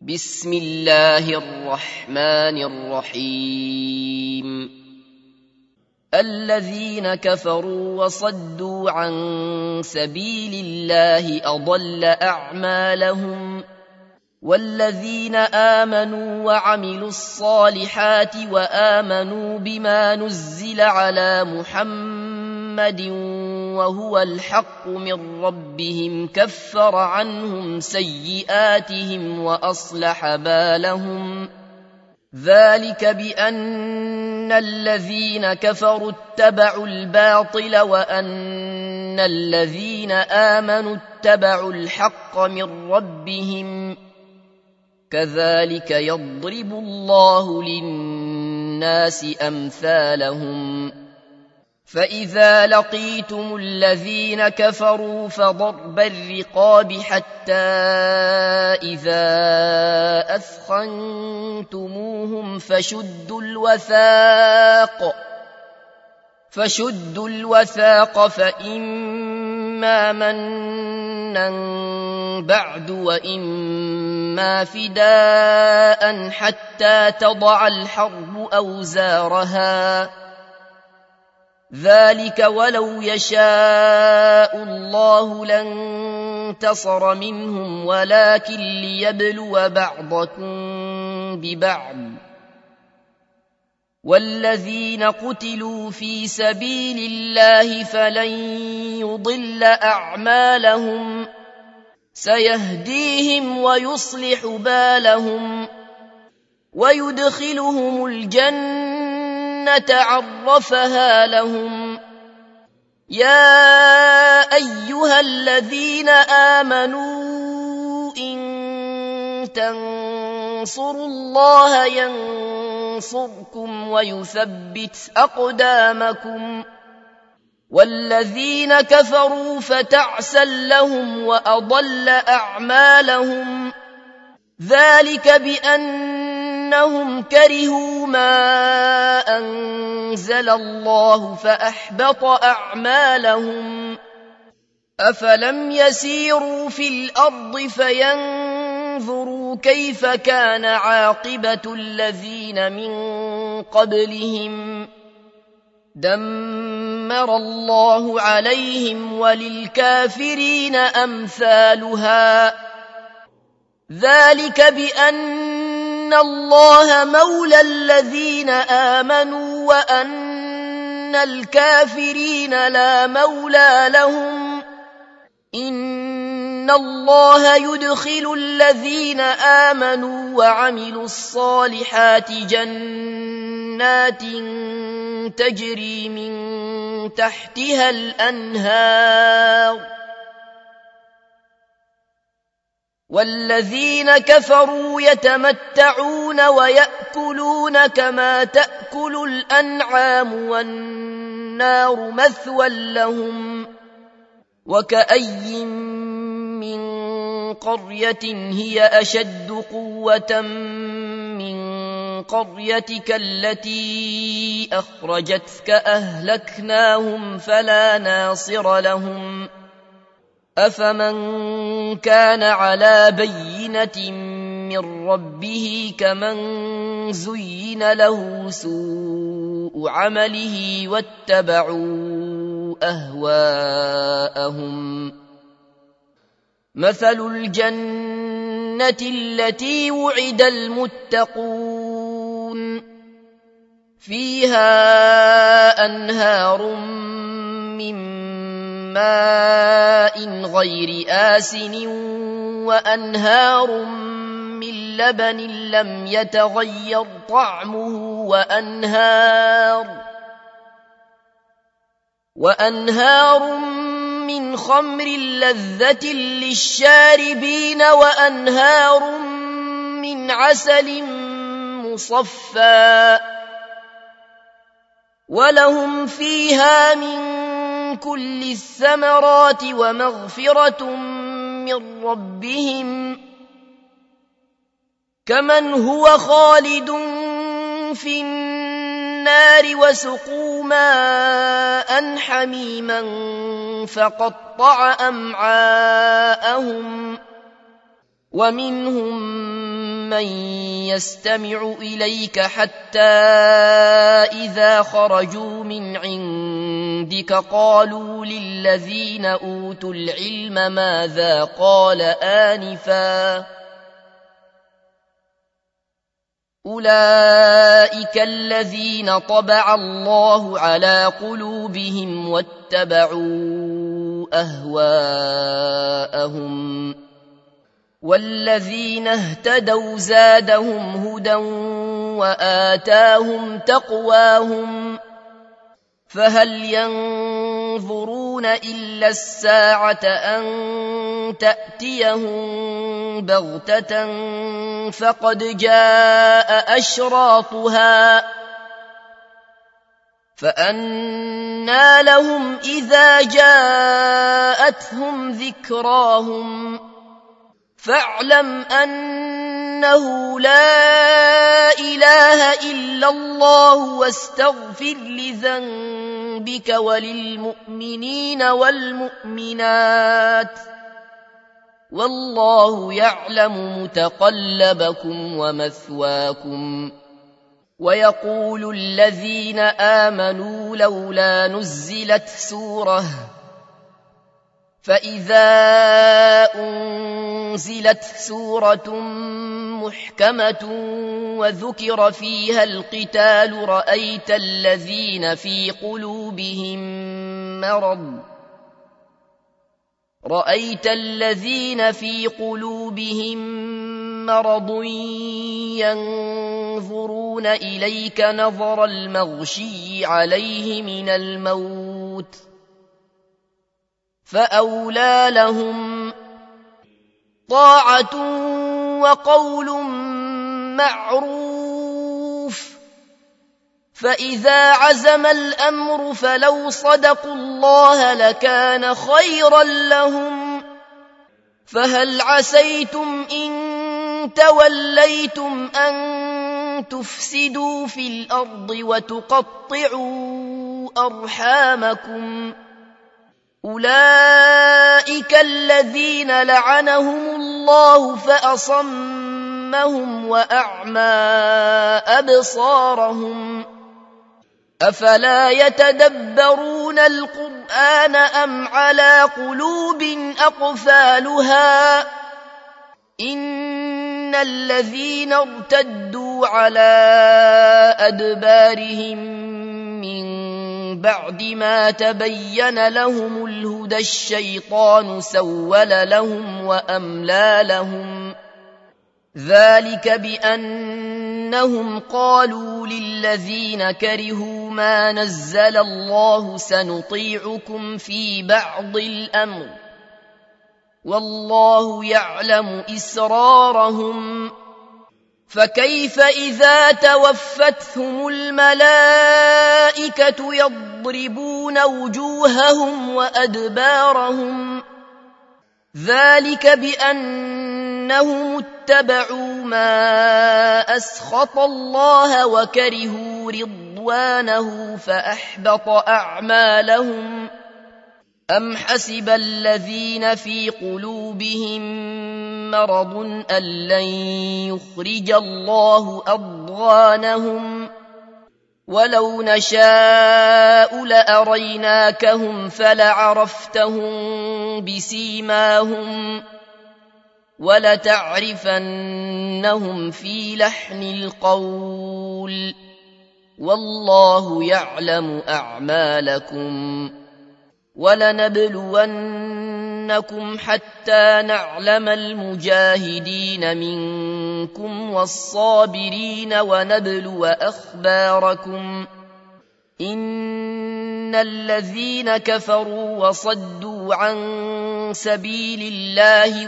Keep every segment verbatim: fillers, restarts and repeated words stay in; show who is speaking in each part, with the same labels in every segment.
Speaker 1: بسم الله الرحمن الرحيم الذين كفروا وصدوا عن سبيل الله أضل أعمالهم والذين آمنوا وعملوا الصالحات وآمنوا بما نزل على محمد وهو الحق من ربهم كفر عنهم سيئاتهم وأصلح بالهم ذلك بأن الذين كفروا اتبعوا الباطل وأن الذين آمنوا اتبعوا الحق من ربهم كذلك يضرب الله للناس أمثالهم فإذا لقيتم الذين كفروا فضرب الرقاب حتى إذا أثخنتموهم فشدوا الوثاق فشدوا الوثاق فإما منا بعد وإما فداء حتى تضع الحرب أوزارها ذلك ولو يشاء الله لانتصر منهم ولكن ليبلو بعضكم ببعض والذين قتلوا في سبيل الله فلن يضل أعمالهم سيهديهم ويصلح بالهم ويدخلهم الجنة عرفها لهم يا أيها الذين آمنوا إن تنصروا الله ينصركم ويثبت أقدامكم والذين كفروا فتعسا لهم وأضل أعمالهم ذلك بأنهم كرهوا ما أنزل الله فأحبط أعمالهم أفلم يسيروا في الأرض فينظروا كيف كان عاقبة الذين من قبلهم دمر الله عليهم وللكافرين أمثالها ذلك بأن الله مولى الذين آمنوا وأن الكافرين لا مولى لهم إن الله يدخل الذين آمنوا وعملوا الصالحات جنات تجري من تحتها الأنهار والذين كفروا يتمتعون ويأكلون كما تأكل الأنعام والنار مثوى لهم وكأي من قرية هي أشد قوة من قريتك التي أخرجتك أهلكناهم فلا ناصر لهم أفمن كان على بينة من ربه كمن زين له سوء عمله واتبعوا أهواءهم مثل الجنة التي وعد المتقون فيها أنهار من ماء غير آسن وأنهار من لبن لم يتغير طعمه وأنهار وأنهار من خمر لذة للشاربين وأنهار من عسل مصفى ولهم فيها من كل الثمرات ومغفرة من ربهم كمن هو خالد في النار وسقوا ماء حميما فقطع أمعاءهم ومنهم من يستمع إليك حتى إذا خرجوا من عندك قالوا للذين أوتوا العلم ماذا قال آنفا أولئك الذين طبع الله على قلوبهم واتبعوا أهواءهم والذين اهتدوا زادهم هدى وآتاهم تقواهم فهل ينظرون إلا الساعة أن تأتيهم بغتة فقد جاء أشراطها فأنى لهم إذا جاءتهم ذكراهم فاعلم أنه لا إله إلا الله واستغفر لذنبك وللمؤمنين والمؤمنات والله يعلم متقلبكم ومثواكم ويقول الذين آمنوا لولا نزلت سورة فإذا أنزلت سورة محكمة وذكر فيها القتال رأيت الذين في قلوبهم مرض رأيت الذين في قلوبهم مرض ينظرون إليك نظر المغشي عليه من الموت فأولى لهم طاعة وقول معروف فإذا عزم الأمر فلو صدقوا الله لكان خيرا لهم فهل عسيتم إن توليتم أن تفسدوا في الأرض وتقطعوا أرحامكم أولئك الذين لعنهم الله فأصمهم وأعمى أبصارهم أفلا يتدبرون القرآن أم على قلوب أقفالها إن الذين ارتدوا على أدبارهم من بعد ما تبين لهم الهدى الشيطان سول لهم وأملى لهم ذلك بأنهم قالوا للذين كرهوا ما نزل الله سنطيعكم في بعض الأمر والله يعلم إسرارهم فكيف إذا توفتهم الملائكة يضربون وجوههم وأدبارهم ذلك بأنهم اتبعوا ما أسخط الله وكرهوا رضوانه فأحبط أعمالهم أم حسب الذين في قلوبهم مرض أن لن يخرج الله أضغانهم ولو نشاء لأريناكهم فلعرفتهم بسيماهم ولتعرفنهم في لحن القول والله يعلم أعمالكم ولنبلونكم حتى نعلم المجاهدين منكم والصابرين ونبلو أخباركم إن الذين كفروا وصدوا عن سبيل الله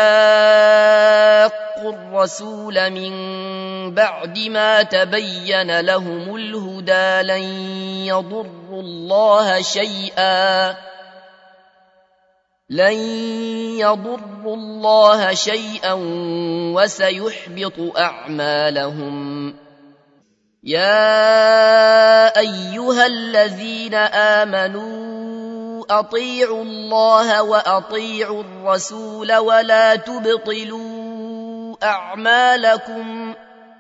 Speaker 1: وشاقوا الرسول من بعد ما تبين لهم الهدى لن يضروا الله شيئا لن يضروا الله شيئا وسيحبط أعمالهم يا أيها الذين آمنوا أطيعوا الله وأطيعوا الرسول ولا تبطلوا أعمالكم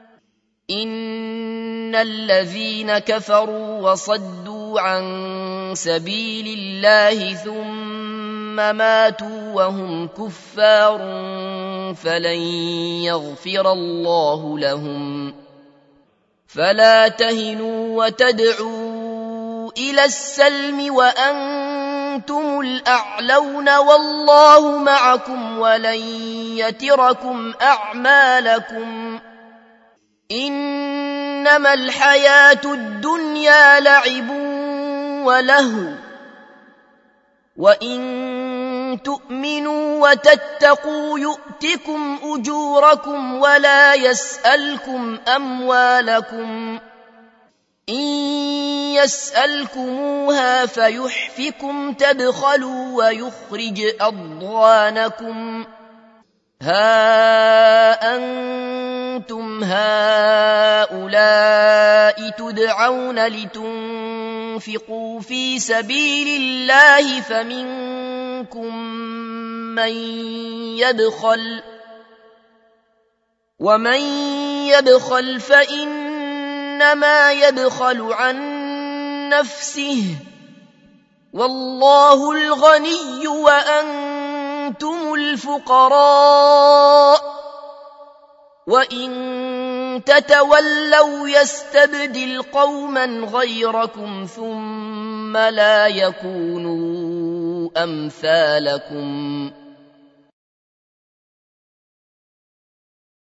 Speaker 1: إن الذين كفروا وصدوا عن سبيل الله ثم ماتوا وهم كفار فلن يغفر الله لهم فلا تهنوا وتدعوا إلى السلم وأنتم الأعلون والله معكم ولن يتركم أعمالكم إنما الحياة الدنيا لعب ولهو وإن تؤمنوا وتتقوا يؤتكم أجوركم ولا يسألكم أموالكم إن يسألكموها فيحفكم تبخلوا ويخرج أضغانكم ها أنتم هؤلاء تدعون لتنفقوا في سبيل الله فمنكم من يبخل ومن يبخل فإنما يبخل عن نفسه والله الغني وأنتم الفقراء وإن تتولوا يستبدل قوما غيركم ثم لا يكونوا أمثالكم